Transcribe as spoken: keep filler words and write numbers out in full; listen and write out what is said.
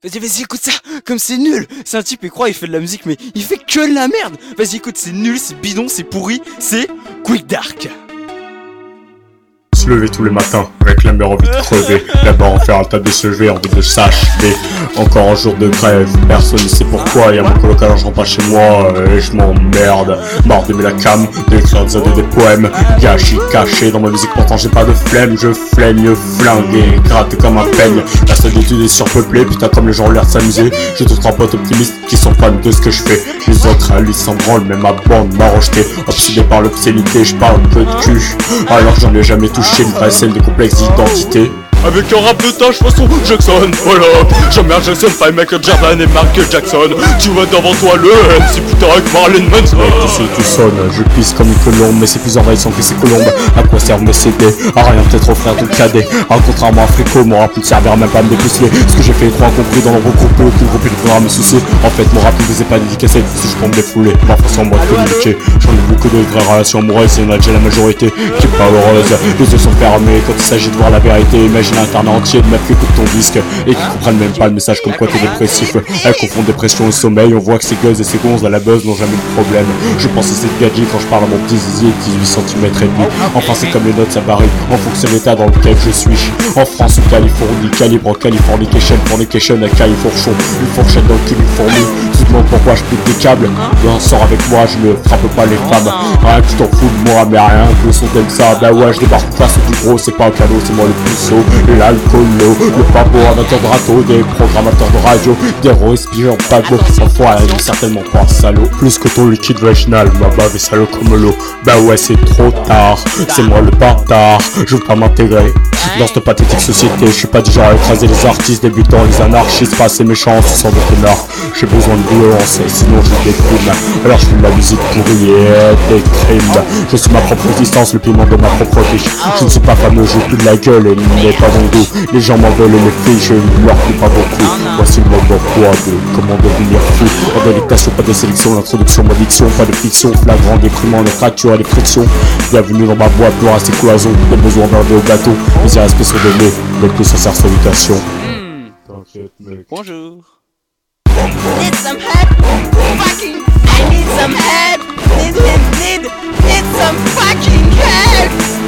Vas-y, vas-y, écoute ça, comme c'est nul. C'est un type, il croit, il fait de la musique, mais il fait que de la merde. Vas-y, écoute, c'est nul, c'est bidon, c'est pourri, c'est Quick Dark. Se lever tous les matins avec la mère envie de crever, d'abord en faire un tas de C G, envie de s'achever. Encore un jour de grève, personne ne sait pourquoi. Y'a mon coloc alors je rentre pas chez moi et je m'emmerde. Marre d'aimer la cam, d'écrire des des, des poèmes gâchis, cachés dans ma musique, pourtant j'ai pas de flemme. Je flemme, flingué, gratte comme un peigne. La salle d'études est surpeuplée, putain comme les gens ont l'air de s'amuser. J'ai deux trois potes optimistes qui sont fans de ce que je fais. Les autres, ils s'en branlent, même ma bande m'a rejeté. Obsédé par l'obscénité, je parle peu de cul, alors j'en ai jamais touché. Une vraie scène de complexe d'identité. Avec un rap de tâche façon Jackson, voilà. J'emmerde Jackson, pas Michael Jordan et Michael Jackson. Tu vois devant toi le M C putain avec Marilyn Manson. Ici tu sonnes, je pisse comme une colombe, mais c'est plus envahissant que ces colombes. À quoi servent mes C D? À rien, peut-être au frère de cadet. À contrairement à Frico, mon rap ne servira même pas à me dépuceler. Ce que j'ai fait trop incompris dans le regroupe, aucune groupe il faudra me soucier. En fait mon rap ne faisait pas dédicacé, si je peux me défouler, ma façon moi de communiquer. J'en ai beaucoup de vraies relations amoureuses, et il y en a déjà la majorité qui est pas heureuse. Les yeux sont fermés quand il s'agit de voir la vérité. Imagine un internet entier de meufs qui écoutent ton disque et qui comprennent même pas le message comme quoi t'es dépressif. Elles confondent dépression et sommeil, on voit que ces gueuses et ces gonzes à la buzz n'ont jamais de problème. Je pense à cette gadget quand je parle à mon petit zizi de dix-huit centimètres et demi. Enfin c'est comme les notes ça varie en fonction de l'état dans lequel je suis. En France ou Californie, calibre Californication, fornication à Califourchon, une fourchette dans le cul d'une fourmi. Tu te demandes pourquoi je pique des câbles, viens sors avec moi, je ne frappe pas les femmes. Rien que tu t'en fous de moi mais rien que le son comme ça. Bah ouais je débarque face au plus gros, c'est pas un cadeau, c'est moi le puceau. Et l'alcoolo, le papo, amateur de râteau, des programmateurs de radio, des respirateurs pago qui s'enfoirent, ils certainement pas salaud. Plus que ton liquide vaginal, ma bave est salaud comme l'eau. Bah ouais c'est trop tard, c'est moi le bâtard, je veux pas m'intégrer dans cette pathétique société. Je suis pas du genre à écraser les artistes débutants, les anarchistes, pas assez méchants, ce sont des connards. J'ai besoin de violence, sinon je déprime. Alors je fais de la musique pourrie et des crimes. Je suis ma propre existence, le piment de ma propre vie. Je ne suis pas fameux, j'ai plus de la gueule et il n'est pas bon goût. Les gens m'en veulent et les filles, je ne leur prie pas beaucoup. Voici le mode d'emploi de comment devenir fou. En délectation, pas de sélection, l'introduction, ma diction, pas de fiction. Flagrant, déprimant, les fractures et les frictions. Bienvenue dans ma boîte, plein à ces cloisons. Des besoins d'enlever au gâteau. Les irrespects sont donnés, les plus sincères salutations. T'inquiète mec. Bonjour. Need some head, fucking, I need some head, need, need, need, need some fucking head.